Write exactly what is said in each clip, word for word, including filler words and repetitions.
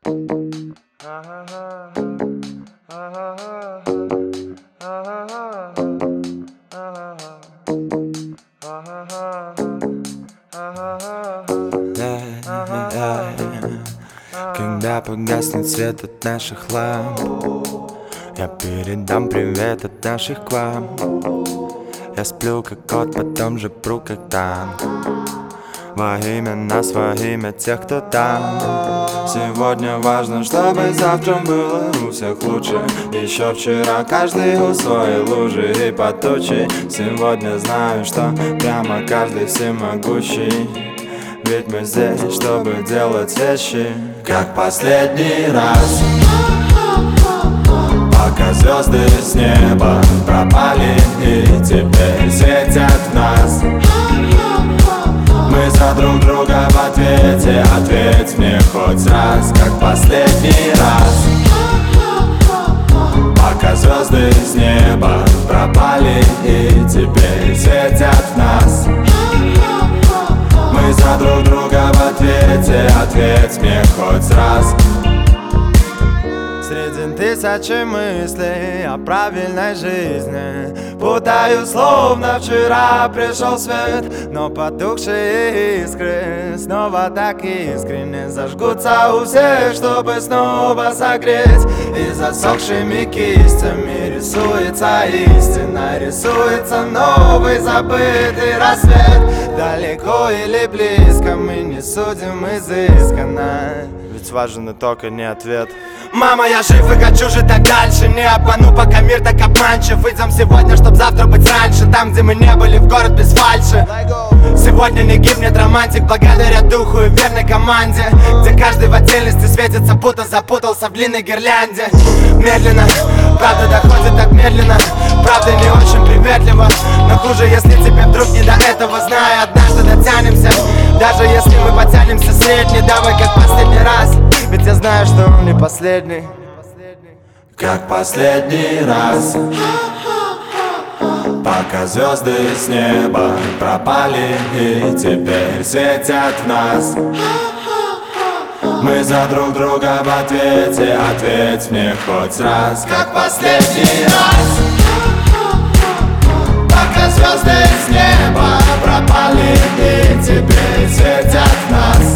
Когда погаснет свет от наших ламп, я передам привет от наших к вам. Я сплю как кот, потом же пру как танк. Во имя нас, во имя тех, кто там. Сегодня важно, чтобы завтра было у всех лучше. Еще вчера каждый у своей лужи и под тучей. Сегодня знаю, что прямо каждый всемогущий. Ведь мы здесь, чтобы делать вещи как последний раз. Пока звезды с неба пропали и теперь светят в нас. Мы за друг друга в ответе. Ответь мне хоть раз, как последний раз. Пока звезды с неба пропали и теперь светят в нас. Мы за друг друга в ответе. Ответь мне хоть раз. Среди тысячи мыслей о правильной жизни путаю, словно вчера пришел свет. Но потухшие искры снова так искренне зажгутся у всех, чтобы снова согреть. И засохшими кистями рисуется истина, рисуется новый забытый рассвет. Далеко или близко мы не судим изысканно, ведь важен итог, а не ответ. Мама, я жив и хочу жить так дальше. Не обману, пока мир так обманчив. Выйдем сегодня, чтоб завтра быть раньше. Там, где мы не были, в город без фальши. Сегодня не гибнет романтик, благодаря духу и верной команде. Где каждый в отдельности светится, будто запутался в длинной гирлянде. Медленно, правда доходит так медленно. Правда не очень приветливо, но хуже, если тебе вдруг не до этого. Знаю, однажды дотянемся. Даже если мы потянемся средний, давай как последний раз. Ведь я знаю, что он не последний. Как последний раз. Пока звезды с неба пропали и теперь светят в нас. Мы за друг друга в ответе. Ответь мне хоть раз, как последний раз. Пока звезды с неба пропали и теперь светят в нас.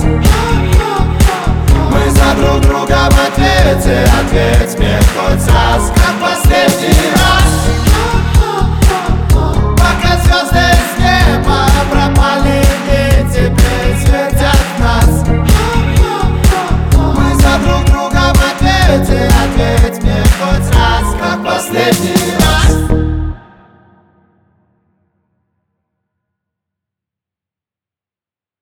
Мы за друг друга в ответе. Ответь мне хоть раз, как последний раз. Пока звезды с неба пропали и теперь светят в нас. Мы за друг друга в ответе. Ответь мне хоть раз, как последний раз.